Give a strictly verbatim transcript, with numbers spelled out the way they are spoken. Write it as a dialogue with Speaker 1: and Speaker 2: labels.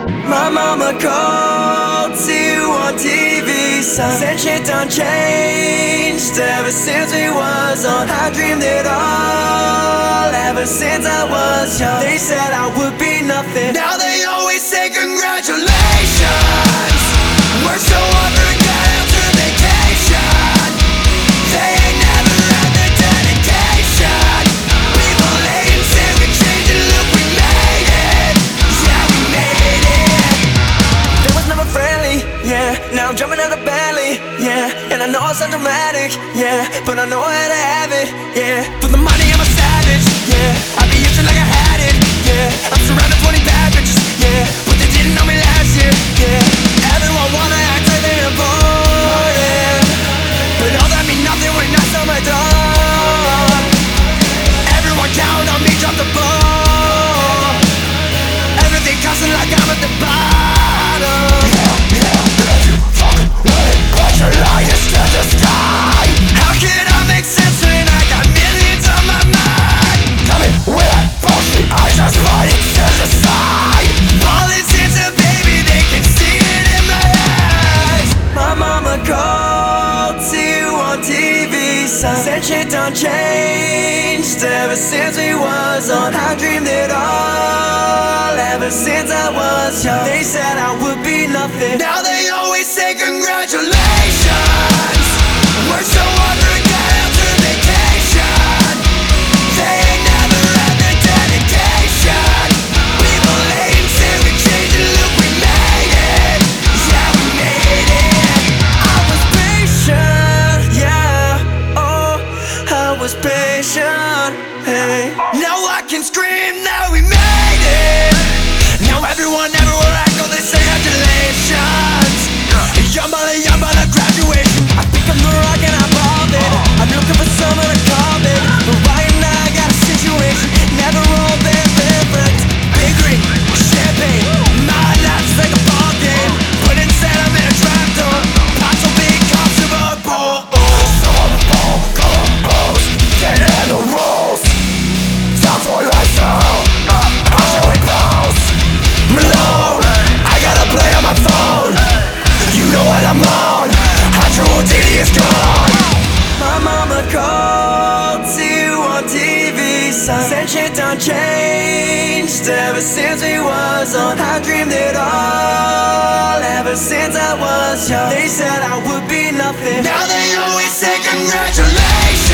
Speaker 1: My mama called you on T V, son. Said shit done changed ever since we was on. I dreamed it all ever since I was young. They said I would be nothing. Now they always say congratulations. Worked so hard for got out to vacation. They ain't never had the dedication. People hating, said we changed it, look we made it. Yeah, we made it. They was never friendly, yeah. Now I'm jumping out of belly, yeah. And I know it's not dramatic, yeah. But I know how to have it, yeah. For the money I'm a savage, yeah. I be itching like I had it, yeah. I'm surrounded twenty bad bitches, yeah. But they didn't know me last year, yeah. Everyone wanna act like they're important, but all that mean nothing when knocks on my door. Everyone count on me, drop the ball. Everything costing like I'm at the bottom. Your light is to the sky. How can I make sense when I got millions on my mind? Tell me with that bullshit, I just fight it to the side. Politics, a baby, they can see it in my eyes. My mama called you on T V, son. Said shit done changed ever since we was on. I dreamed it all ever since I was young. They said I would be nothing. Now they always say congratulations. Worked so hard for got out to vacation. They ain't never had the dedication. People hating, said we changed it, look we made it. Yeah, we made it. I was patient, yeah. Oh, I was patient, hey. Now I can scream, now we made it. Now everyone everywhere I go, they say congratulations. Yambala, yambala, graduation. I think I'm the rock and I'm all in. I'm looking for someone to call me, but right now I got a situation. Never all been different. Big ring, champagne. My life's like a ball game, but instead I'm in a trap door. Pots so big, cops of a bull. So on the ball, Columbus, can't handle rules. Time for lifestyle, how shall we close? Malone, I gotta play on my phone. You know what I'm on, Hydro D D is gone. My mama called you on T V, son. Said shit done changed ever since we was on. I dreamed it all ever since I was young. They said I would be nothing. Now they always say congratulations.